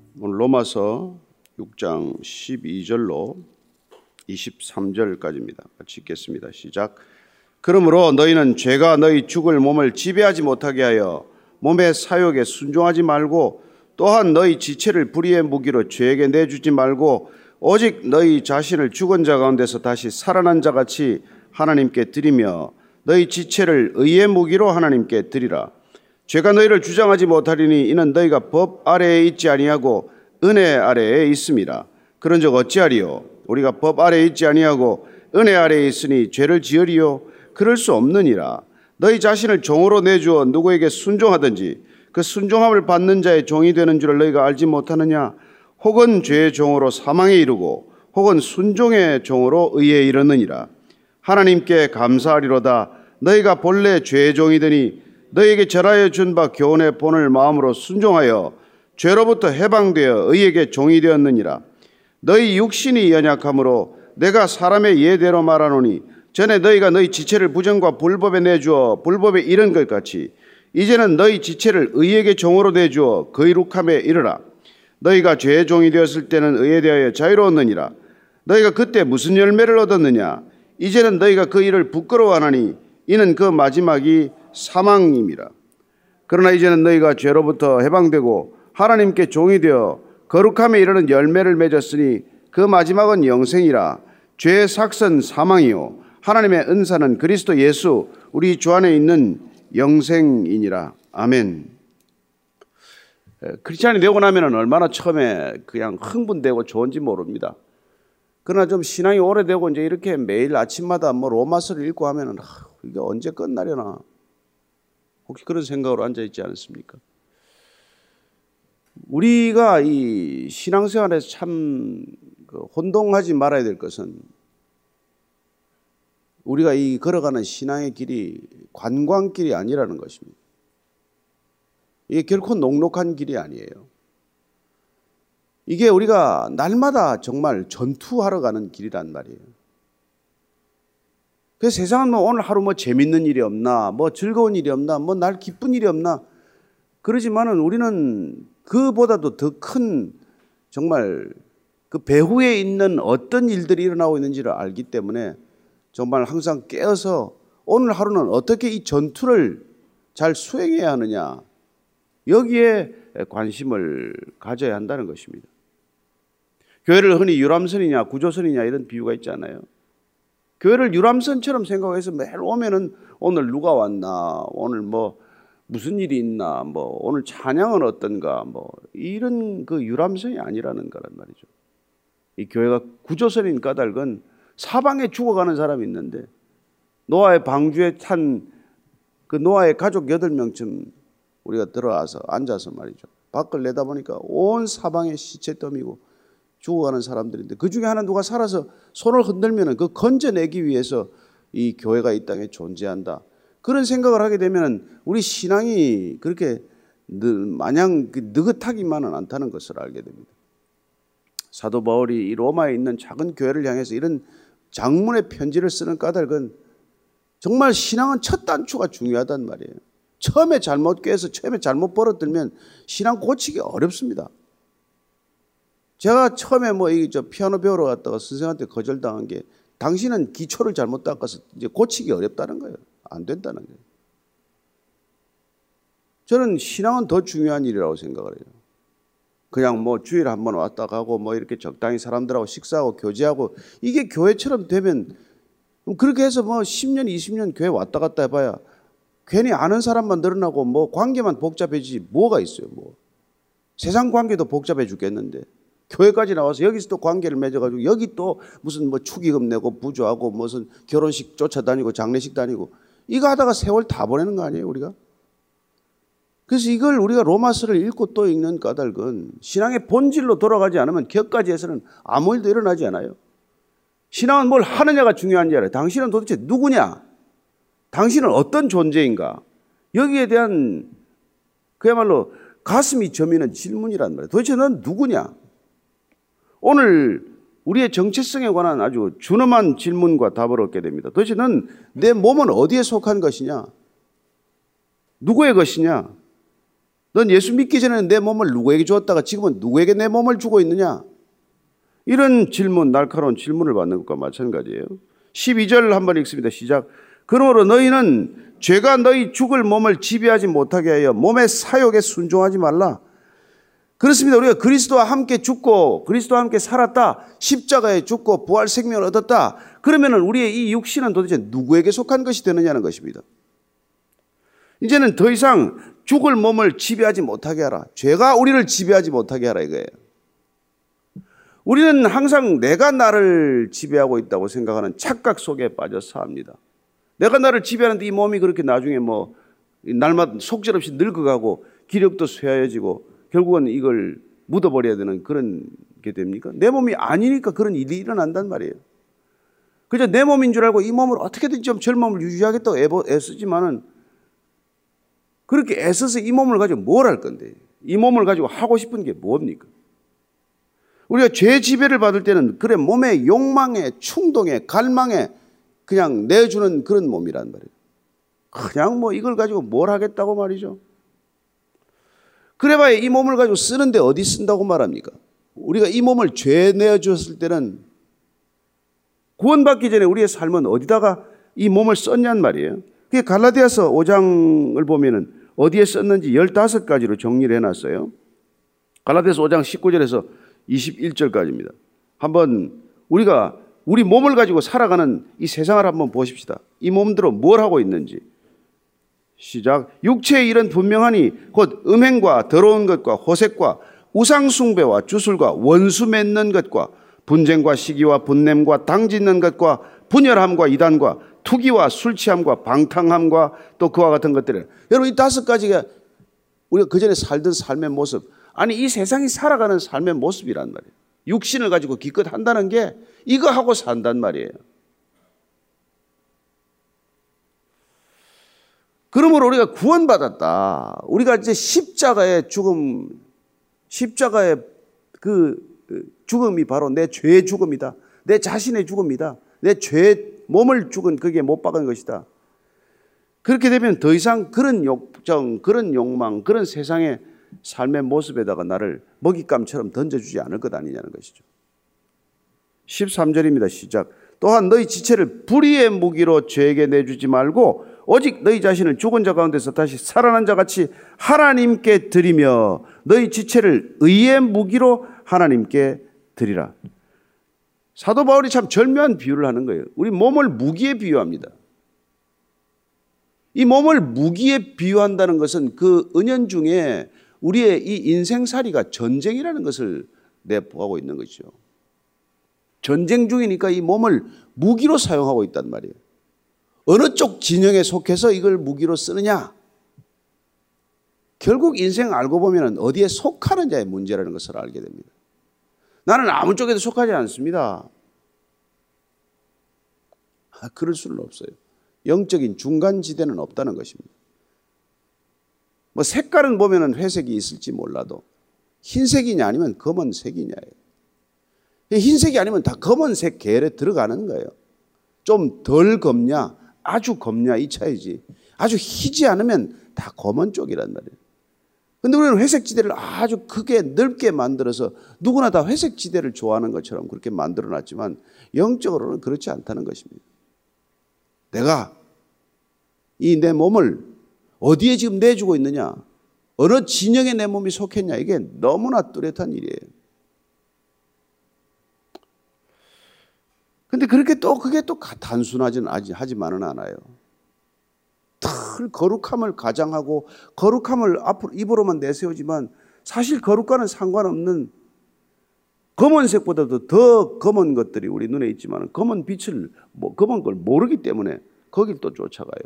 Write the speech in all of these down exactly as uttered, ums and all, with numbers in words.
오늘 로마서 육 장 십이 절로 이십삼 절까지입니다. 같이 읽겠습니다. 시작. 그러므로 너희는 죄가 너희 죽을 몸을 지배하지 못하게 하여 몸의 사욕에 순종하지 말고, 또한 너희 지체를 불의의 무기로 죄에게 내주지 말고, 오직 너희 자신을 죽은 자 가운데서 다시 살아난 자 같이 하나님께 드리며 너희 지체를 의의 무기로 하나님께 드리라. 죄가 너희를 주장하지 못하리니 이는 너희가 법 아래에 있지 아니하고 은혜 아래에 있음이라. 그런즉 어찌하리요? 우리가 법 아래에 있지 아니하고 은혜 아래에 있으니 죄를 지으리요? 그럴 수 없느니라. 너희 자신을 종으로 내주어 누구에게 순종하든지 그 순종함을 받는 자의 종이 되는 줄을 너희가 알지 못하느냐? 혹은 죄의 종으로 사망에 이르고 혹은 순종의 종으로 의에 이르느니라. 하나님께 감사하리로다. 너희가 본래 죄의 종이더니 너희에게 절하여 준 바 교훈의 본을 마음으로 순종하여 죄로부터 해방되어 의에게 종이 되었느니라. 너희 육신이 연약함으로 내가 사람의 예대로 말하노니, 전에 너희가 너희 지체를 부정과 불법에 내주어 불법에 이른 것 같이 이제는 너희 지체를 의에게 종으로 내주어 거룩함에 이르라. 너희가 죄의 종이 되었을 때는 의에 대하여 자유로웠느니라. 너희가 그때 무슨 열매를 얻었느냐? 이제는 너희가 그 일을 부끄러워하나니 이는 그 마지막이 사망임이라. 그러나 이제는 너희가 죄로부터 해방되고 하나님께 종이 되어 거룩함에 이르는 열매를 맺었으니 그 마지막은 영생이라. 죄의 삭은 사망이요 하나님의 은사는 그리스도 예수 우리 주 안에 있는 영생이니라. 아멘. 크리스찬이 되고 나면 얼마나 처음에 그냥 흥분되고 좋은지 모릅니다. 그러나 좀 신앙이 오래되고 이제 이렇게 매일 아침마다 뭐 로마서를 읽고 하면은 아, 이게 언제 끝나려나, 혹시 그런 생각으로 앉아 있지 않습니까? 우리가 이 신앙생활에서 참 혼동하지 말아야 될 것은, 우리가 이 걸어가는 신앙의 길이 관광길이 아니라는 것입니다. 이게 결코 녹록한 길이 아니에요. 이게 우리가 날마다 정말 전투하러 가는 길이란 말이에요. 그래서 세상은 뭐 오늘 하루 뭐 재밌는 일이 없나, 뭐 즐거운 일이 없나, 뭐 날 기쁜 일이 없나, 그러지만은 우리는 그보다도 더 큰 정말 그 배후에 있는 어떤 일들이 일어나고 있는지를 알기 때문에 정말 항상 깨어서 오늘 하루는 어떻게 이 전투를 잘 수행해야 하느냐, 여기에 관심을 가져야 한다는 것입니다. 교회를 흔히 유람선이냐 구조선이냐 이런 비유가 있잖아요. 교회를 유람선처럼 생각해서 매일 오면은 오늘 누가 왔나, 오늘 뭐 무슨 일이 있나, 뭐 오늘 찬양은 어떤가, 뭐 이런 그 유람선이 아니라는 거란 말이죠. 이 교회가 구조선인 까닭은 사방에 죽어가는 사람이 있는데 노아의 방주에 탄 그 노아의 가족 여덟 명쯤 우리가 들어와서 앉아서 말이죠. 밖을 내다보니까 온 사방에 시체더미고 죽어가는 사람들인데 그 중에 하나 누가 살아서 손을 흔들면 그 건져내기 위해서 이 교회가 이 땅에 존재한다. 그런 생각을 하게 되면 우리 신앙이 그렇게 마냥 느긋하기만은 않다는 것을 알게 됩니다. 사도 바울이 이 로마에 있는 작은 교회를 향해서 이런 장문의 편지를 쓰는 까닭은 정말 신앙은 첫 단추가 중요하단 말이에요. 처음에 잘못 깨서 처음에 잘못 벌어들면 신앙 고치기 어렵습니다. 제가 처음에 뭐 이 저 피아노 배우러 갔다가 선생한테 거절당한 게, 당신은 기초를 잘못 닦아서 이제 고치기 어렵다는 거예요. 안 된다는 거예요. 저는 신앙은 더 중요한 일이라고 생각을 해요. 그냥 뭐 주일에 한번 왔다 가고 뭐 이렇게 적당히 사람들하고 식사하고 교제하고 이게 교회처럼 되면, 그렇게 해서 뭐 십 년 이십 년 교회 왔다 갔다 해봐야 괜히 아는 사람만 늘어나고 뭐 관계만 복잡해지지 뭐가 있어요. 뭐 세상 관계도 복잡해 죽겠는데 교회까지 나와서 여기서 또 관계를 맺어가지고 여기 또 무슨 뭐 축의금 내고 부조하고 무슨 결혼식 쫓아다니고 장례식 다니고 이거 하다가 세월 다 보내는 거 아니에요 우리가? 그래서 이걸 우리가 로마서를 읽고 또 읽는 까닭은 신앙의 본질로 돌아가지 않으면 격까지 해서는 아무 일도 일어나지 않아요. 신앙은 뭘 하느냐가 중요한 줄 알아요. 당신은 도대체 누구냐? 당신은 어떤 존재인가? 여기에 대한 그야말로 가슴이 저미는 질문이란 말이에요. 도대체 넌 누구냐? 오늘 우리의 정체성에 관한 아주 준엄한 질문과 답을 얻게 됩니다. 도대체 넌 내 몸은 어디에 속한 것이냐? 누구의 것이냐? 넌 예수 믿기 전에는 내 몸을 누구에게 주었다가 지금은 누구에게 내 몸을 주고 있느냐? 이런 질문, 날카로운 질문을 받는 것과 마찬가지예요. 십이 절 한번 읽습니다. 시작. 그러므로 너희는 죄가 너희 죽을 몸을 지배하지 못하게 하여 몸의 사욕에 순종하지 말라. 그렇습니다. 우리가 그리스도와 함께 죽고 그리스도와 함께 살았다. 십자가에 죽고 부활 생명을 얻었다. 그러면은 우리의 이 육신은 도대체 누구에게 속한 것이 되느냐는 것입니다. 이제는 더 이상 죽을 몸을 지배하지 못하게 하라. 죄가 우리를 지배하지 못하게 하라 이거예요. 우리는 항상 내가 나를 지배하고 있다고 생각하는 착각 속에 빠져 삽니다. 내가 나를 지배하는데 이 몸이 그렇게 나중에 뭐 날마다 속절없이 늙어가고 기력도 쇠하여지고 결국은 이걸 묻어버려야 되는 그런 게 됩니까? 내 몸이 아니니까 그런 일이 일어난단 말이에요. 그저 내 몸인 줄 알고 이 몸을 어떻게든 좀 젊음을 유지하겠다고 애쓰지만은 그렇게 애써서 이 몸을 가지고 뭘 할 건데? 이 몸을 가지고 하고 싶은 게 뭡니까? 우리가 죄 지배를 받을 때는 그래 몸의 욕망에 충동에 갈망에 그냥 내주는 그런 몸이란 말이에요. 그냥 뭐 이걸 가지고 뭘 하겠다고 말이죠. 그래봐야 이 몸을 가지고 쓰는데 어디 쓴다고 말합니까? 우리가 이 몸을 죄 내어주었을 때는 구원받기 전에 우리의 삶은 어디다가 이 몸을 썼냔 말이에요. 그게 갈라디아서 오 장을 보면은 어디에 썼는지 열다섯 가지로 정리를 해놨어요. 갈라디아서 오 장 십구 절에서 이십일 절까지입니다. 한번 우리가 우리 몸을 가지고 살아가는 이 세상을 한번 보십시다. 이 몸들은 뭘 하고 있는지. 시작. 육체의 일은 분명하니 곧 음행과 더러운 것과 호색과 우상숭배와 주술과 원수 맺는 것과 분쟁과 시기와 분냄과 당짓는 것과 분열함과 이단과 투기와 술취함과 방탕함과 또 그와 같은 것들을. 여러분 이 다섯 가지가 우리가 그전에 살던 삶의 모습, 아니 이 세상이 살아가는 삶의 모습이란 말이에요. 육신을 가지고 기껏 한다는 게 이거 하고 산단 말이에요. 그러므로 우리가 구원받았다. 우리가 이제 십자가의 죽음, 십자가의 그 죽음이 바로 내 죄의 죽음이다. 내 자신의 죽음이다. 내 죄 몸을 죽은 그게 못 박은 것이다. 그렇게 되면 더 이상 그런 욕정, 그런 욕망, 그런 세상의 삶의 모습에다가 나를 먹잇감처럼 던져주지 않을 것 아니냐는 것이죠. 십삼 절입니다. 시작. 또한 너희 지체를 불의의 무기로 죄에게 내주지 말고 오직 너희 자신을 죽은 자 가운데서 다시 살아난 자 같이 하나님께 드리며 너희 지체를 의의 무기로 하나님께 드리라. 사도 바울이 참 절묘한 비유를 하는 거예요. 우리 몸을 무기에 비유합니다. 이 몸을 무기에 비유한다는 것은 그 은연중에 우리의 이 인생살이가 전쟁이라는 것을 내포하고 있는 것이죠. 전쟁 중이니까 이 몸을 무기로 사용하고 있단 말이에요. 어느 쪽 진영에 속해서 이걸 무기로 쓰느냐? 결국 인생 알고 보면 어디에 속하는 자의 문제라는 것을 알게 됩니다. 나는 아무 쪽에도 속하지 않습니다. 아, 그럴 수는 없어요. 영적인 중간지대는 없다는 것입니다. 뭐 색깔은 보면 회색이 있을지 몰라도 흰색이냐 아니면 검은색이냐예요. 흰색이 아니면 다 검은색 계열에 들어가는 거예요. 좀 덜 검냐 아주 검냐 이 차이지. 아주 희지 않으면 다 검은 쪽이란 말이에요. 근데 우리는 회색 지대를 아주 크게 넓게 만들어서 누구나 다 회색 지대를 좋아하는 것처럼 그렇게 만들어 놨지만 영적으로는 그렇지 않다는 것입니다. 내가 이 내 몸을 어디에 지금 내주고 있느냐, 어느 진영에 내 몸이 속했냐, 이게 너무나 뚜렷한 일이에요. 근데 그렇게 또 그게 또 단순하지는 하지만은 않아요. 늘 거룩함을 가장하고 거룩함을 앞으로 입으로만 내세우지만 사실 거룩과는 상관없는 검은색보다도 더 검은 것들이 우리 눈에 있지만 검은 빛을 뭐 검은 걸 모르기 때문에 거길 또 쫓아가요.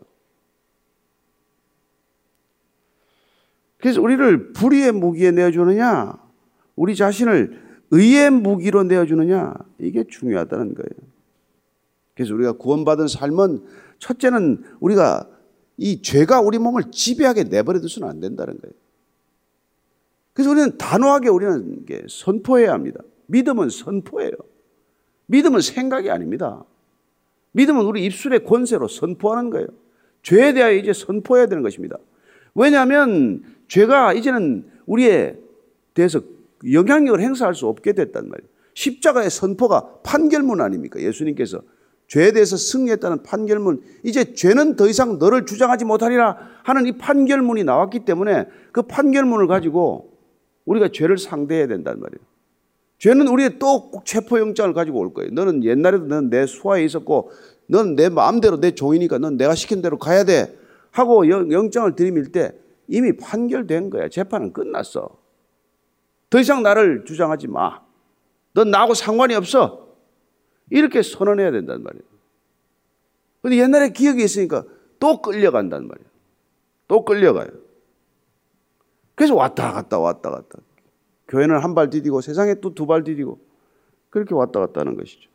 그래서 우리를 불의의 무기에 내어주느냐, 우리 자신을 의의 무기로 내어주느냐, 이게 중요하다는 거예요. 그래서 우리가 구원받은 삶은 첫째는 우리가 이 죄가 우리 몸을 지배하게 내버려 두서는 안 된다는 거예요. 그래서 우리는 단호하게 우리는 선포해야 합니다. 믿음은 선포예요. 믿음은 생각이 아닙니다. 믿음은 우리 입술의 권세로 선포하는 거예요. 죄에 대하여 이제 선포해야 되는 것입니다. 왜냐하면 죄가 이제는 우리에 대해서 영향력을 행사할 수 없게 됐단 말이에요. 십자가의 선포가 판결문 아닙니까? 예수님께서 죄에 대해서 승리했다는 판결문, 이제 죄는 더 이상 너를 주장하지 못하리라 하는 이 판결문이 나왔기 때문에 그 판결문을 가지고 우리가 죄를 상대해야 된단 말이에요. 죄는 우리의 또 꼭 체포영장을 가지고 올 거예요. 너는 옛날에도 넌 내 수하에 있었고 넌 내 마음대로 내 종이니까 넌 내가 시킨 대로 가야 돼 하고 영장을 들이밀 때 이미 판결된 거야. 재판은 끝났어. 더 이상 나를 주장하지 마. 넌 나하고 상관이 없어. 이렇게 선언해야 된단 말이에요. 근데 옛날에 기억이 있으니까 또 끌려간단 말이에요. 또 끌려가요. 그래서 왔다 갔다 왔다 갔다. 교회는 한 발 디디고 세상에 또 두 발 디디고 그렇게 왔다 갔다 하는 것이죠.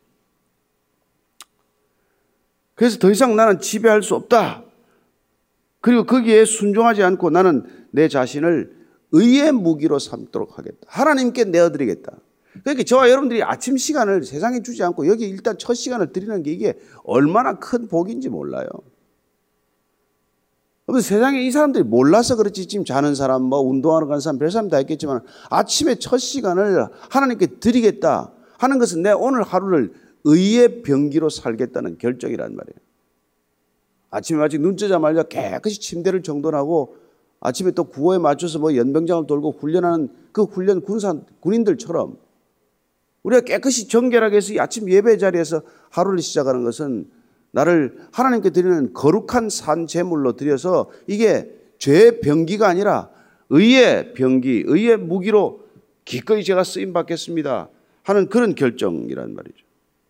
그래서 더 이상 나는 지배할 수 없다. 그리고 거기에 순종하지 않고 나는 내 자신을 의의 무기로 삼도록 하겠다. 하나님께 내어드리겠다. 그러니까 저와 여러분들이 아침 시간을 세상에 주지 않고 여기 일단 첫 시간을 드리는 게 이게 얼마나 큰 복인지 몰라요. 세상에 이 사람들이 몰라서 그렇지 지금 자는 사람, 뭐 운동하러 가는 사람, 별 사람 다 있겠지만 아침에 첫 시간을 하나님께 드리겠다 하는 것은 내 오늘 하루를 의의 병기로 살겠다는 결정이란 말이에요. 아침에 아직 눈 뜨자마자 깨끗이 침대를 정돈하고 아침에 또 구호에 맞춰서 뭐 연병장을 돌고 훈련하는 그 훈련 군사 군인들처럼 우리가 깨끗이 정결하게 해서 이 아침 예배 자리에서 하루를 시작하는 것은 나를 하나님께 드리는 거룩한 산 제물로 드려서 이게 죄의 병기가 아니라 의의 병기, 의의 무기로 기꺼이 제가 쓰임 받겠습니다 하는 그런 결정이란 말이죠.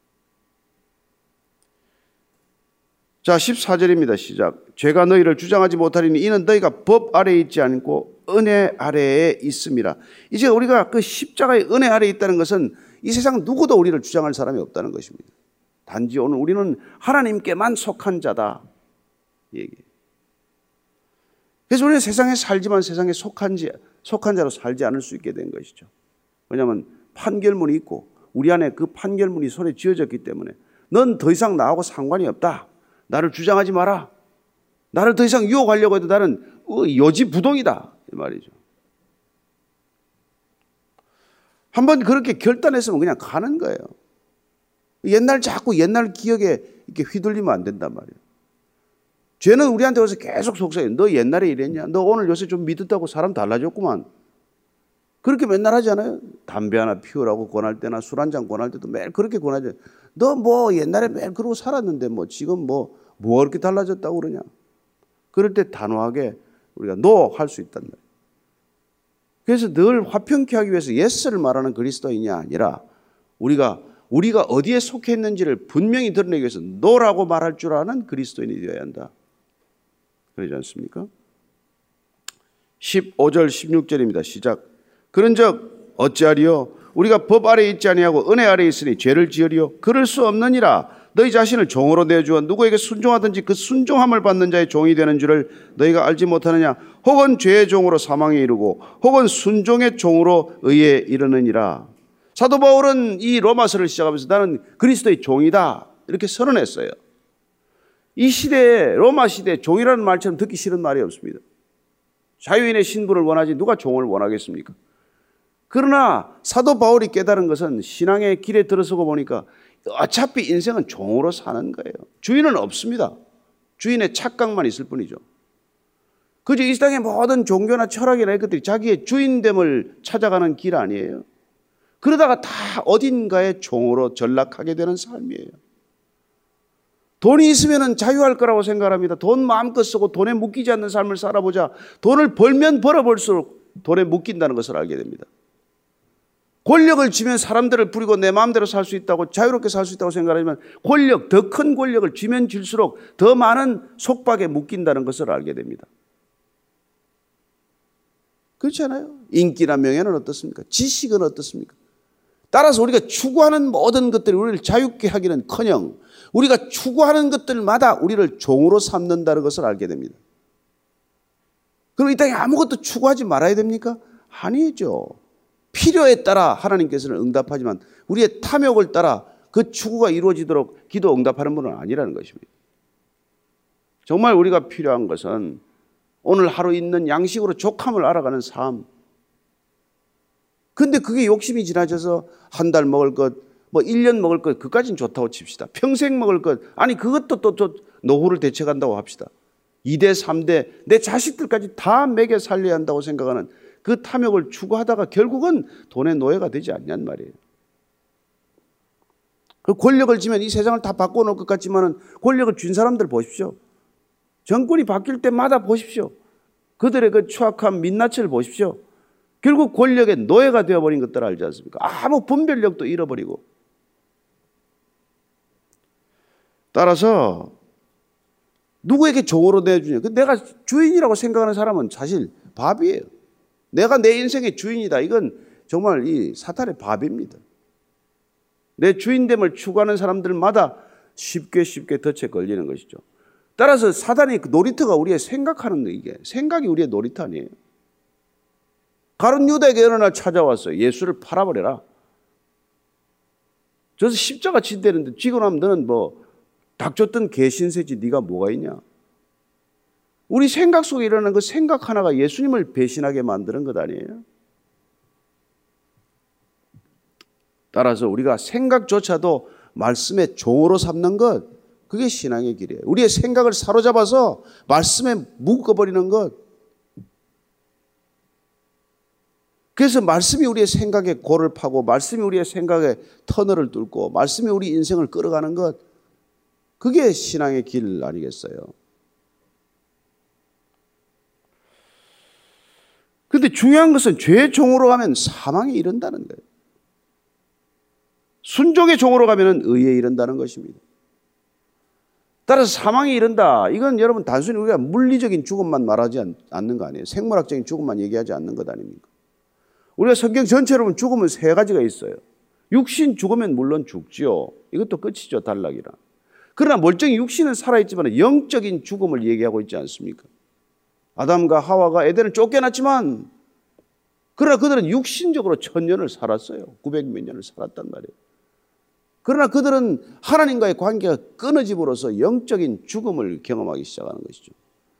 자, 십사 절입니다. 시작. 죄가 너희를 주장하지 못하리니 이는 너희가 법 아래에 있지 않고 은혜 아래에 있음이라. 이제 우리가 그 십자가의 은혜 아래에 있다는 것은 이 세상 누구도 우리를 주장할 사람이 없다는 것입니다. 단지 오늘 우리는 하나님께만 속한 자다. 얘기. 그래서 우리는 세상에 살지만 세상에 속한, 지, 속한 자로 살지 않을 수 있게 된 것이죠. 왜냐하면 판결문이 있고 우리 안에 그 판결문이 손에 쥐어졌기 때문에 넌 더 이상 나하고 상관이 없다. 나를 주장하지 마라. 나를 더 이상 유혹하려고 해도 나는 요지부동이다. 이 말이죠. 한번 그렇게 결단했으면 그냥 가는 거예요. 옛날 자꾸 옛날 기억에 이렇게 휘둘리면 안 된단 말이에요. 죄는 우리한테 와서 계속 속삭여요. 너 옛날에 이랬냐? 너 오늘 요새 좀 믿었다고 사람 달라졌구만. 그렇게 맨날 하지 않아요? 담배 하나 피우라고 권할 때나 술 한 잔 권할 때도 매일 그렇게 권하죠. 너 뭐 옛날에 매일 그러고 살았는데 뭐 지금 뭐 뭐가 그렇게 달라졌다고 그러냐? 그럴 때 단호하게 우리가 노 할 수 있단 말이에요. 그래서 늘 화평케 하기 위해서 예스를 말하는 그리스도인이 아니라 우리가 우리가 어디에 속해 있는지를 분명히 드러내기 위해서 노라고 말할 줄 아는 그리스도인이 되어야 한다. 그러지 않습니까? 십오 절 십육 절입니다. 시작. 그런즉 어찌하리요? 우리가 법 아래에 있지 아니하고 은혜 아래에 있으니 죄를 지으리요? 그럴 수 없느니라. 너희 자신을 종으로 내주어 누구에게 순종하든지 그 순종함을 받는 자의 종이 되는 줄을 너희가 알지 못하느냐? 혹은 죄의 종으로 사망에 이르고 혹은 순종의 종으로 의에 이르느니라. 사도 바울은 이 로마서를 시작하면서 나는 그리스도의 종이다 이렇게 선언했어요. 이 시대에 로마 시대에 종이라는 말처럼 듣기 싫은 말이 없습니다. 자유인의 신분을 원하지 누가 종을 원하겠습니까? 그러나 사도 바울이 깨달은 것은 신앙의 길에 들어서고 보니까 어차피 인생은 종으로 사는 거예요. 주인은 없습니다. 주인의 착각만 있을 뿐이죠. 그저 이 땅의 모든 종교나 철학이나 이것들이 자기의 주인됨을 찾아가는 길 아니에요. 그러다가 다 어딘가에 종으로 전락하게 되는 삶이에요. 돈이 있으면 자유할 거라고 생각합니다. 돈 마음껏 쓰고 돈에 묶이지 않는 삶을 살아보자. 돈을 벌면 벌어볼수록 돈에 묶인다는 것을 알게 됩니다. 권력을 쥐면 사람들을 부리고 내 마음대로 살 수 있다고 자유롭게 살 수 있다고 생각하지만 권력, 더 큰 권력을 쥐면 쥘수록 더 많은 속박에 묶인다는 것을 알게 됩니다. 그렇지 않아요? 인기나 명예는 어떻습니까? 지식은 어떻습니까? 따라서 우리가 추구하는 모든 것들이 우리를 자유케 하기는커녕 우리가 추구하는 것들마다 우리를 종으로 삼는다는 것을 알게 됩니다. 그럼 이 땅에 아무것도 추구하지 말아야 됩니까? 아니죠. 필요에 따라 하나님께서는 응답하지만 우리의 탐욕을 따라 그 추구가 이루어지도록 기도 응답하는 분은 아니라는 것입니다. 정말 우리가 필요한 것은 오늘 하루 있는 양식으로 족함을 알아가는 삶. 근데 그게 욕심이 지나쳐서 한 달 먹을 것, 뭐 일 년 먹을 것, 그까지는 좋다고 칩시다. 평생 먹을 것, 아니 그것도 또, 또 노후를 대체간다고 합시다. 이 대, 삼 대, 내 자식들까지 다 먹여 살려야 한다고 생각하는 그 탐욕을 추구하다가 결국은 돈의 노예가 되지 않냔 말이에요. 그 권력을 지면 이 세상을 다 바꿔놓을 것 같지만은 권력을 쥔 사람들 보십시오. 정권이 바뀔 때마다 보십시오. 그들의 그 추악한 민낯을 보십시오. 결국 권력의 노예가 되어버린 것들 알지 않습니까? 아무 분별력도 잃어버리고. 따라서 누구에게 종으로 내주냐? 내가 주인이라고 생각하는 사람은 사실 밥이에요. 내가 내 인생의 주인이다. 이건 정말 이 사탄의 밥입니다. 내 주인됨을 추구하는 사람들마다 쉽게 쉽게 덫에 걸리는 것이죠. 따라서 사단의 놀이터가 우리의 생각하는 이게 생각이 우리의 놀이터 아니에요. 가룟 유다에게 어느 날 찾아왔어요. 예수를 팔아버려라. 저서 십자가 진대는데 지고 나면 너는 뭐 닥쳤던 개신세지 네가 뭐가 있냐. 우리 생각 속에 일어나는 그 생각 하나가 예수님을 배신하게 만드는 것 아니에요. 따라서 우리가 생각조차도 말씀의 종으로 삼는 것, 그게 신앙의 길이에요. 우리의 생각을 사로잡아서 말씀에 묶어버리는 것. 그래서 말씀이 우리의 생각에 골을 파고 말씀이 우리의 생각에 터널을 뚫고 말씀이 우리 인생을 끌어가는 것, 그게 신앙의 길 아니겠어요? 그런데 중요한 것은 죄의 종으로 가면 사망에 이른다는 거예요. 순종의 종으로 가면 의에 이른다는 것입니다. 따라서 사망에 이른다. 이건 여러분 단순히 우리가 물리적인 죽음만 말하지 않는 거 아니에요. 생물학적인 죽음만 얘기하지 않는 것 아닙니까? 우리가 성경 전체로 보면 죽음은 세 가지가 있어요. 육신 죽으면 물론 죽지요. 이것도 끝이죠. 단락이라. 그러나 멀쩡히 육신은 살아있지만 영적인 죽음을 얘기하고 있지 않습니까? 아담과 하와가 에덴을 쫓겨났지만 그러나 그들은 육신적으로 천년을 살았어요. 구백몇 년을 살았단 말이에요. 그러나 그들은 하나님과의 관계가 끊어짐으로써 영적인 죽음을 경험하기 시작하는 것이죠.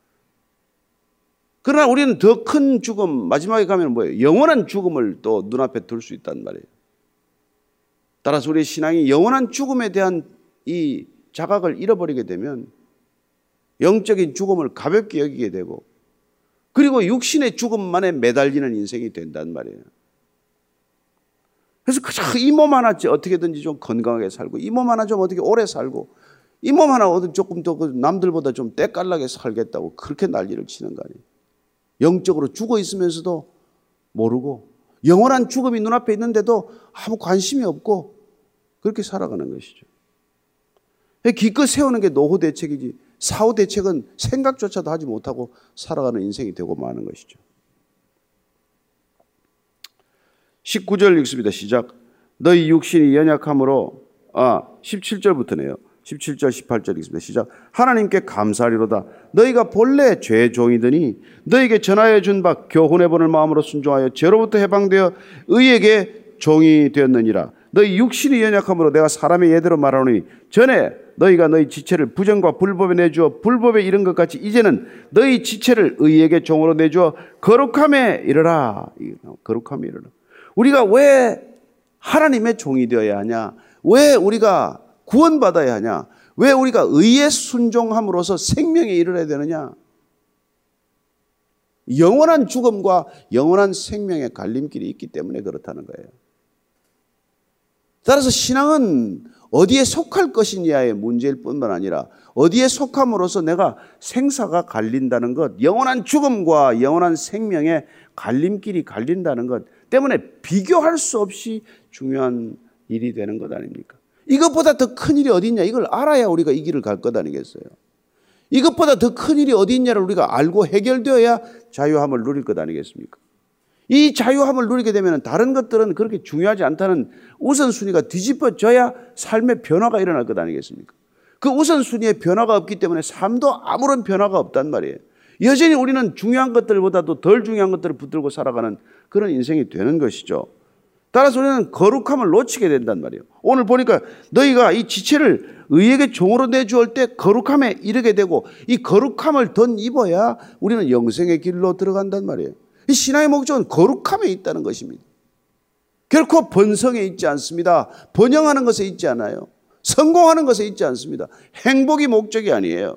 그러나 우리는 더 큰 죽음, 마지막에 가면 뭐예요? 영원한 죽음을 또 눈앞에 둘 수 있단 말이에요. 따라서 우리의 신앙이 영원한 죽음에 대한 이 자각을 잃어버리게 되면 영적인 죽음을 가볍게 여기게 되고 그리고 육신의 죽음만에 매달리는 인생이 된단 말이에요. 그래서 이 몸 하나 어떻게든지 좀 건강하게 살고 이 몸 하나 좀 어떻게 오래 살고 이 몸 하나 조금 더 남들보다 좀 때깔나게 살겠다고 그렇게 난리를 치는 거 아니에요. 영적으로 죽어 있으면서도 모르고 영원한 죽음이 눈앞에 있는데도 아무 관심이 없고 그렇게 살아가는 것이죠. 기껏 세우는 게 노후 대책이지 사후 대책은 생각조차도 하지 못하고 살아가는 인생이 되고 마는 것이죠. 십구 절 읽습니다. 시작. 너희 육신이 연약함으로 아 십칠 절부터네요. 십칠 절 십팔 절 읽습니다. 시작. 하나님께 감사하리로다. 너희가 본래 죄의 종이더니 너희에게 전하여 준 바 교훈해 보는 마음으로 순종하여 죄로부터 해방되어 의에게 종이 되었느니라. 너희 육신이 연약함으로 내가 사람의 예대로 말하노니 전에 너희가 너희 지체를 부정과 불법에 내주어 불법에 이른 것 같이 이제는 너희 지체를 의에게 종으로 내주어 거룩함에 이르라. 거룩함에 이르라. 우리가 왜 하나님의 종이 되어야 하냐? 왜 우리가 구원받아야 하냐? 왜 우리가 의에 순종함으로써 생명에 이르러야 되느냐? 영원한 죽음과 영원한 생명의 갈림길이 있기 때문에 그렇다는 거예요. 따라서 신앙은 어디에 속할 것이냐의 문제일 뿐만 아니라 어디에 속함으로써 내가 생사가 갈린다는 것, 영원한 죽음과 영원한 생명의 갈림길이 갈린다는 것 때문에 비교할 수 없이 중요한 일이 되는 것 아닙니까? 이것보다 더 큰 일이 어디 있냐? 이걸 알아야 우리가 이 길을 갈 것 아니겠어요? 이것보다 더 큰 일이 어디 있냐를 우리가 알고 해결되어야 자유함을 누릴 것 아니겠습니까? 이 자유함을 누리게 되면 다른 것들은 그렇게 중요하지 않다는 우선순위가 뒤집어져야 삶의 변화가 일어날 것 아니겠습니까? 그 우선순위의 변화가 없기 때문에 삶도 아무런 변화가 없단 말이에요. 여전히 우리는 중요한 것들보다도 덜 중요한 것들을 붙들고 살아가는 그런 인생이 되는 것이죠. 따라서 우리는 거룩함을 놓치게 된단 말이에요. 오늘 보니까 너희가 이 지체를 의에게 종으로 내주올 때 거룩함에 이르게 되고 이 거룩함을 덧입어야 우리는 영생의 길로 들어간단 말이에요. 이 신앙의 목적은 거룩함에 있다는 것입니다. 결코 번성에 있지 않습니다. 번영하는 것에 있지 않아요. 성공하는 것에 있지 않습니다. 행복이 목적이 아니에요.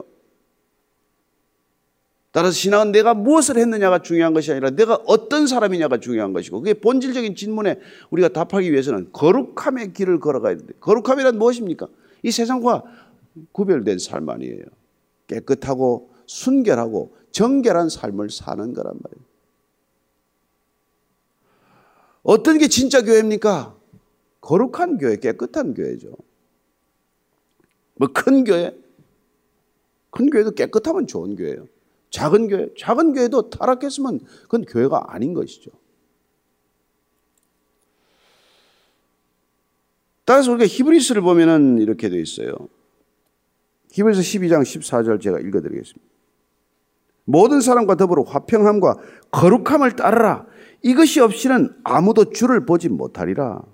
따라서 신앙은 내가 무엇을 했느냐가 중요한 것이 아니라 내가 어떤 사람이냐가 중요한 것이고 그게 본질적인 질문에 우리가 답하기 위해서는 거룩함의 길을 걸어가야 됩니다. 거룩함이란 무엇입니까? 이 세상과 구별된 삶 아니에요. 깨끗하고 순결하고 정결한 삶을 사는 거란 말이에요. 어떤 게 진짜 교회입니까? 거룩한 교회, 깨끗한 교회죠. 뭐 큰 교회? 큰 교회도 깨끗하면 좋은 교회예요. 작은 교회, 작은 교회도 타락했으면 그건 교회가 아닌 것이죠. 따라서 우리가 히브리서를 보면은 이렇게 되어 있어요. 히브리서 십이 장 십사 절 제가 읽어드리겠습니다. 모든 사람과 더불어 화평함과 거룩함을 따르라. 이것이 없이는 아무도 주를 보지 못하리라.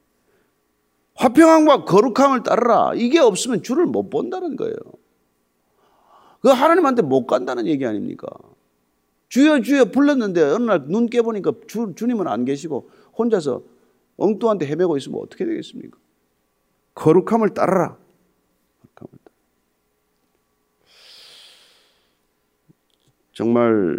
화평함과 거룩함을 따르라. 이게 없으면 주를 못 본다는 거예요. 그 하나님한테 못 간다는 얘기 아닙니까? 주여 주여 불렀는데 어느 날 눈 깨보니까 주, 주님은 안 계시고 혼자서 엉뚱한데 헤매고 있으면 어떻게 되겠습니까? 거룩함을 따르라. 거룩함을 따르라. 정말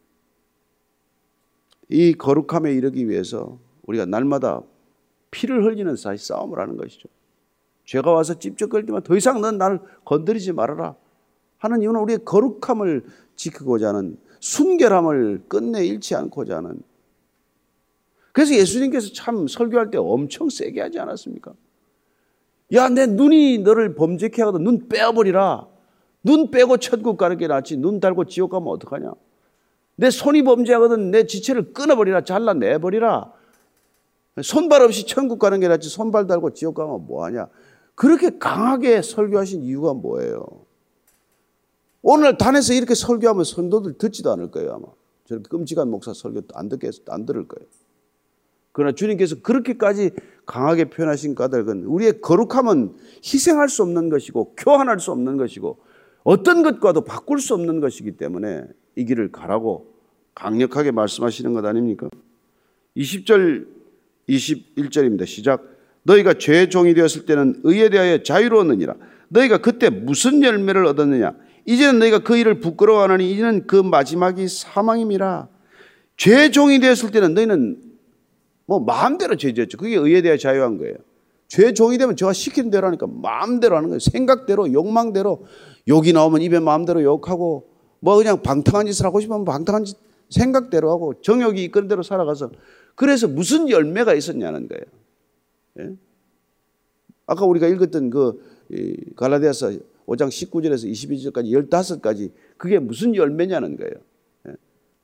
이 거룩함에 이르기 위해서 우리가 날마다 피를 흘리는 사이 싸움을 하는 것이죠. 죄가 와서 찝쩍거리지만 더 이상 넌 나를 건드리지 말아라 하는 이유는 우리의 거룩함을 지키고자 하는, 순결함을 끝내 잃지 않고자 하는. 그래서 예수님께서 참 설교할 때 엄청 세게 하지 않았습니까? 야, 내 눈이 너를 범죄케 하거든 눈 빼어버리라. 눈 빼고 천국 가는 게 낫지 눈 달고 지옥 가면 어떡하냐. 내 손이 범죄하거든 내 지체를 끊어버리라. 잘라내버리라. 손발 없이 천국 가는 게 낫지 손발 달고 지옥 가면 뭐하냐. 그렇게 강하게 설교하신 이유가 뭐예요? 오늘 단에서 이렇게 설교하면 성도들 듣지도 않을 거예요. 아마 저렇게 끔찍한 목사 설교 안 듣게 안 들을 거예요. 그러나 주님께서 그렇게까지 강하게 표현하신 까닭은 우리의 거룩함은 희생할 수 없는 것이고 교환할 수 없는 것이고 어떤 것과도 바꿀 수 없는 것이기 때문에 이 길을 가라고 강력하게 말씀하시는 것 아닙니까? 이십 절 이십일 절입니다. 시작. 너희가 죄의 종이 되었을 때는 의에 대하여 자유로웠느니라. 너희가 그때 무슨 열매를 얻었느냐. 이제는 너희가 그 일을 부끄러워하느니 이제는 그 마지막이 사망임이라. 죄의 종이 되었을 때는 너희는 뭐 마음대로 죄졌죠. 그게 의에 대해 자유한 거예요. 죄의 종이 되면 제가 시키는 대로 하니까 마음대로 하는 거예요. 생각대로, 욕망대로. 욕이 나오면 입에 마음대로 욕하고 뭐 그냥 방탕한 짓을 하고 싶으면 방탕한 짓 생각대로 하고 정욕이 이끄는 대로 살아가서 그래서 무슨 열매가 있었냐는 거예요. 예? 아까 우리가 읽었던 그 갈라디아서 오 장 십구 절에서 이십이 절까지 열다섯 가지 그게 무슨 열매냐는 거예요. 예?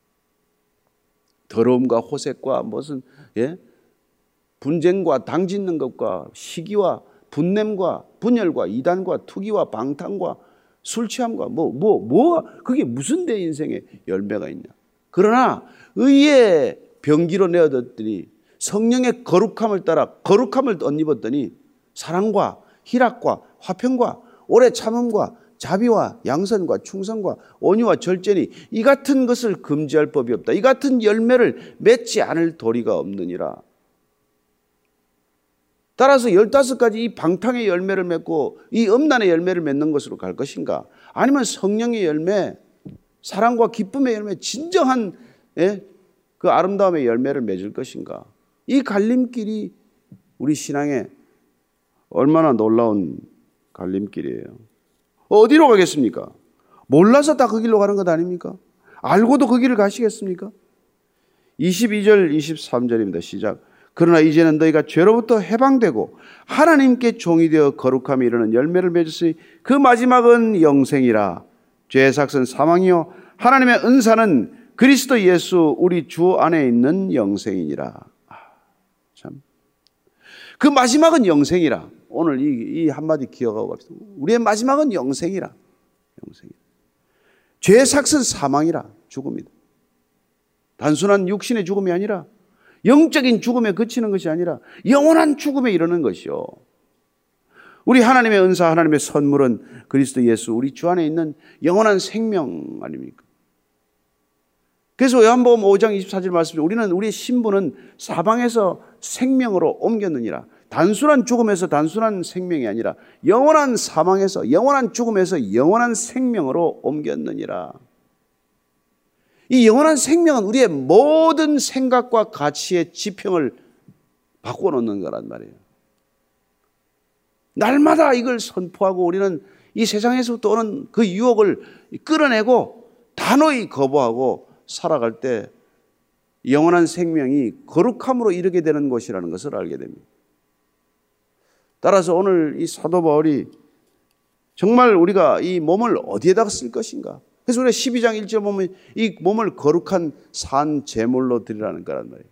더러움과 호색과 무슨 예? 분쟁과 당짓는 것과 시기와 분냄과 분열과 이단과 투기와 방탕과 술 취함과 뭐 뭐 뭐 그게 무슨 내 인생에 열매가 있냐. 그러나 의의 병기로 내어뒀더니 성령의 거룩함을 따라 거룩함을 덧입었더니 사랑과 희락과 화평과 오래 참음과 자비와 양선과 충성과 온유와 절제니 이 같은 것을 금지할 법이 없다. 이 같은 열매를 맺지 않을 도리가 없느니라. 따라서 열다섯 가지 이 방탕의 열매를 맺고 이 음란의 열매를 맺는 것으로 갈 것인가? 아니면 성령의 열매, 사랑과 기쁨의 열매, 진정한 예? 그 아름다움의 열매를 맺을 것인가? 이 갈림길이 우리 신앙의 얼마나 놀라운 갈림길이에요. 어디로 가겠습니까? 몰라서 다 그 길로 가는 것 아닙니까? 알고도 그 길을 가시겠습니까? 이십이 절 이십삼 절입니다. 시작. 그러나 이제는 너희가 죄로부터 해방되고 하나님께 종이 되어 거룩함에 이르는 열매를 맺으니 그 마지막은 영생이라. 죄의 삭은 사망이요 하나님의 은사는 그리스도 예수 우리 주 안에 있는 영생이니라. 아, 참. 그 마지막은 영생이라. 오늘 이, 이 한마디 기억하고 갑시다. 우리의 마지막은 영생이라. 영생이라. 죄의 삭은 사망이라. 죽음이다. 단순한 육신의 죽음이 아니라 영적인 죽음에 그치는 것이 아니라 영원한 죽음에 이르는 것이요. 우리 하나님의 은사, 하나님의 선물은 그리스도 예수, 우리 주 안에 있는 영원한 생명 아닙니까? 그래서 요한복음 오 장 이십사 절 말씀에 우리는 우리의 신분은 사방에서 생명으로 옮겼느니라. 단순한 죽음에서 단순한 생명이 아니라 영원한 사망에서 영원한 죽음에서 영원한 생명으로 옮겼느니라. 이 영원한 생명은 우리의 모든 생각과 가치의 지평을 바꿔놓는 거란 말이에요. 날마다 이걸 선포하고 우리는 이 세상에서부터 오는 그 유혹을 끌어내고 단호히 거부하고 살아갈 때 영원한 생명이 거룩함으로 이르게 되는 것이라는 것을 알게 됩니다. 따라서 오늘 이 사도 바울이 정말 우리가 이 몸을 어디에다가 쓸 것인가? 그래서 우리가 십이 장 일 절 보면 이 몸을 거룩한 산 제물로 드리라는 거란 말이에요.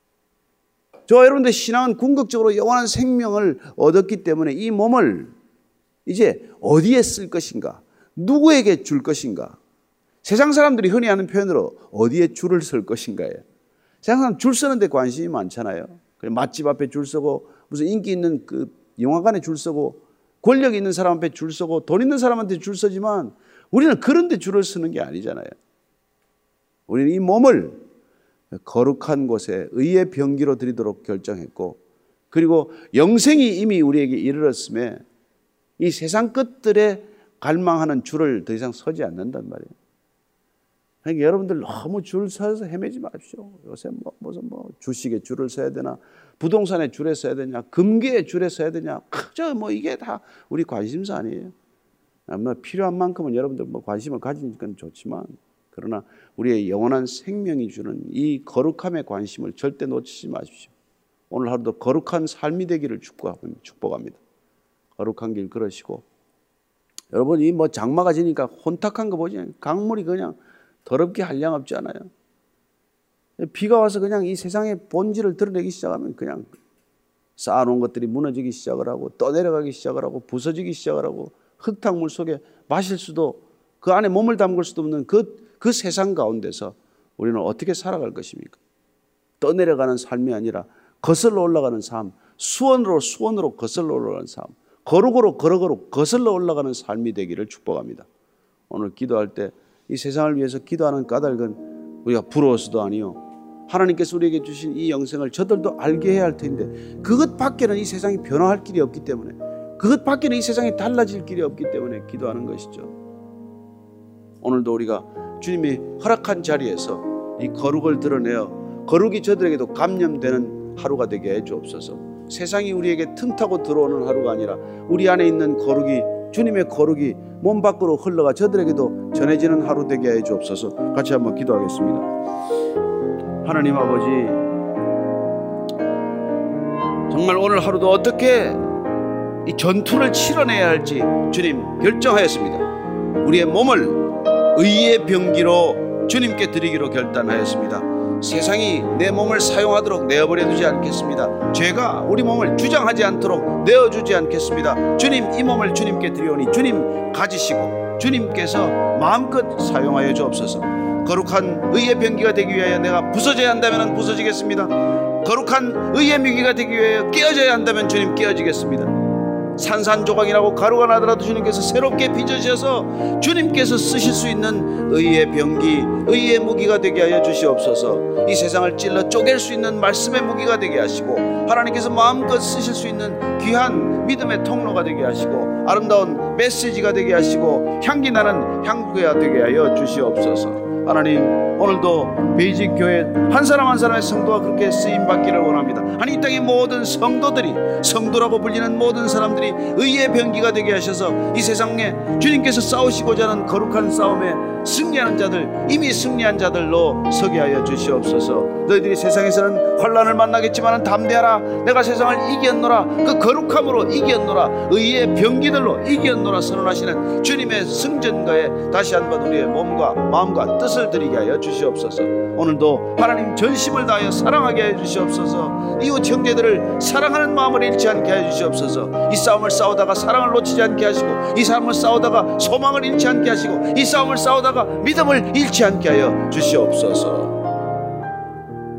저와 여러분들 신앙은 궁극적으로 영원한 생명을 얻었기 때문에 이 몸을 이제 어디에 쓸 것인가? 누구에게 줄 것인가? 세상 사람들이 흔히 하는 표현으로 어디에 줄을 설 것인가예요. 세상 사람 줄 서는 데 관심이 많잖아요. 맛집 앞에 줄 서고 무슨 인기 있는 그 영화관에 줄 서고 권력 있는 사람 앞에 줄 서고 돈 있는 사람한테 줄 서지만 우리는 그런 데 줄을 서는 게 아니잖아요. 우리는 이 몸을 거룩한 곳에 의의 병기로 드리도록 결정했고, 그리고 영생이 이미 우리에게 이르렀음에 이 세상 끝들에 갈망하는 줄을 더 이상 서지 않는단 말이에요. 그러니까 여러분들 너무 줄 서서 헤매지 마십시오. 요새 뭐 무슨 뭐 주식에 줄을 서야 되나, 부동산에 줄에 서야 되냐, 금괴에 줄에 서야 되냐, 그저 뭐 이게 다 우리 관심사 아니에요. 아마 필요한 만큼은 여러분들 뭐 관심을 가지니까 좋지만, 그러나 우리의 영원한 생명이 주는 이 거룩함에 관심을 절대 놓치지 마십시오. 오늘 하루도 거룩한 삶이 되기를 축복합니다. 거룩한 길 걸으시고, 여러분 이 뭐 장마가 지니까 혼탁한 거 보지, 강물이 그냥 더럽게 한량 없지 않아요. 비가 와서 그냥 이 세상의 본질을 드러내기 시작하면 그냥 쌓아놓은 것들이 무너지기 시작을 하고 떠내려가기 시작을 하고 부서지기 시작을 하고 흙탕물 속에 마실 수도, 그 안에 몸을 담글 수도 없는 그, 그 세상 가운데서 우리는 어떻게 살아갈 것입니까? 떠내려가는 삶이 아니라 거슬러 올라가는 삶, 수원으로 수원으로 거슬러 올라가는 삶, 거룩으로 거룩으로 거슬러 올라가는 삶이 되기를 축복합니다. 오늘 기도할 때 이 세상을 위해서 기도하는 까닭은 우리가 부러워서도 아니요, 하나님께서 우리에게 주신 이 영생을 저들도 알게 해야 할 텐데 그것 밖에는 이 세상이 변화할 길이 없기 때문에, 그것 밖에는 이 세상이 달라질 길이 없기 때문에 기도하는 것이죠. 오늘도 우리가 주님이 허락한 자리에서 이 거룩을 드러내어 거룩이 저들에게도 감염되는 하루가 되게 해 주옵소서. 세상이 우리에게 틈타고 들어오는 하루가 아니라 우리 안에 있는 거룩이, 주님의 거룩이 몸 밖으로 흘러가 저들에게도 전해지는 하루 되게 해 주옵소서. 같이 한번 기도하겠습니다. 하나님 아버지, 정말 오늘 하루도 어떻게 이 전투를 치러내야 할지 주님 결정하였습니다. 우리의 몸을 의의 병기로 주님께 드리기로 결단하였습니다. 세상이 내 몸을 사용하도록 내어버려 두지 않겠습니다. 죄가 우리 몸을 주장하지 않도록 내어주지 않겠습니다. 주님, 이 몸을 주님께 드리오니 주님 가지시고 주님께서 마음껏 사용하여 주옵소서. 거룩한 의의 병기가 되기 위하여 내가 부서져야 한다면 부서지겠습니다. 거룩한 의의 무기가 되기 위하여 깨어져야 한다면 주님 깨어지겠습니다. 산산조각이라고 가루가 나더라도 주님께서 새롭게 빚으셔서 주님께서 쓰실 수 있는 의의 병기, 의의 무기가 되게 하여 주시옵소서. 이 세상을 찔러 쪼갤 수 있는 말씀의 무기가 되게 하시고, 하나님께서 마음껏 쓰실 수 있는 귀한 믿음의 통로가 되게 하시고, 아름다운 메시지가 되게 하시고, 향기 나는 향기가 되게 하여 주시옵소서. 하나님, 오늘도 베이직 교회 한 사람 한 사람의 성도가 그렇게 쓰임받기를 원합니다. 아니, 이 땅의 모든 성도들이, 성도라고 불리는 모든 사람들이 의의 병기가 되게 하셔서 이 세상에 주님께서 싸우시고자 하는 거룩한 싸움에 승리하는 자들, 이미 승리한 자들로 서게 하여 주시옵소서. 너희들이 세상에서는 환난을 만나겠지만 담대하라, 내가 세상을 이겼노라, 그 거룩함으로 이겼노라, 의의 병기들로 이겼노라 선언하시는 주님의 승전가에 다시 한번 우리의 몸과 마음과 뜻을 드리게 하여 주시옵소서. 오늘도 하나님 전심을 다하여 사랑하게 해 주시옵소서. 이웃 형제들을 사랑하는 마음을 잃지 않게 해 주시옵소서. 이 싸움을 싸우다가 사랑을 놓치지 않게 하시고, 이 싸움을 싸우다가 소망을 잃지 않게 하시고, 이 싸움을 싸우다가 믿음을 잃지 않게 하여 주시옵소서.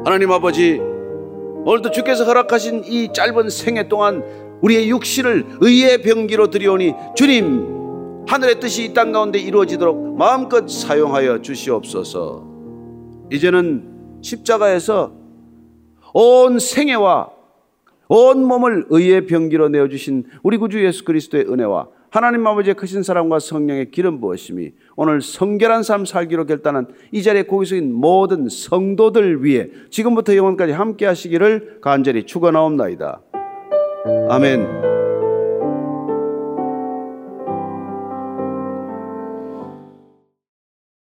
하나님 아버지, 오늘도 주께서 허락하신 이 짧은 생애 동안 우리의 육신을 의의 병기로 드리오니 주님, 하늘의 뜻이 이 땅 가운데 이루어지도록 마음껏 사용하여 주시옵소서. 이제는 십자가에서 온 생애와 온 몸을 의의 병기로 내어주신 우리 구주 예수 그리스도의 은혜와 하나님 아버지의 크신 사랑과 성령의 기름 부으심이 오늘 성결한 삶 살기로 결단한 이 자리에 고개 숙인 모든 성도들 위해 지금부터 영원까지 함께 하시기를 간절히 축원하옵나이다. 아멘.